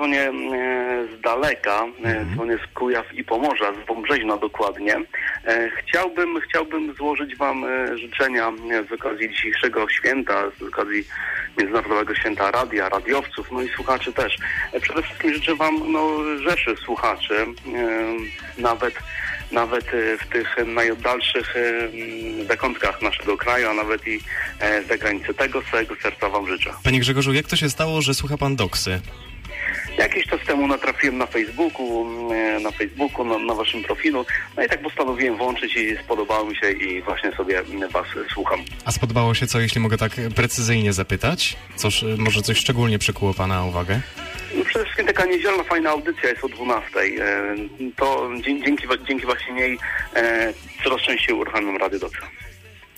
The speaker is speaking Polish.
dzwonię z daleka, dzwonię z Kujaw i Pomorza, z Wąbrzeźna dokładnie. Chciałbym złożyć wam życzenia z okazji dzisiejszego święta, z okazji Międzynarodowego Święta Radia, radiowców, no i słuchaczy też. Przede wszystkim życzę wam rzeszy słuchaczy, nawet w tych najoddalszych zakątkach naszego kraju, a nawet i za granicę. Tego z całego serca wam życzę. Panie Grzegorzu, jak to się stało, że słucha pan Doksy? Jakiś czas temu natrafiłem na Facebooku, na waszym profilu, no i tak postanowiłem włączyć i spodobało mi się i właśnie sobie was słucham. A spodobało się co, jeśli mogę tak precyzyjnie zapytać? Może coś szczególnie przykuło pana uwagę? No przede wszystkim taka niedzielna, fajna audycja jest o 12:00. To dzięki właśnie niej coraz częściej uruchamiam Radio Doksa.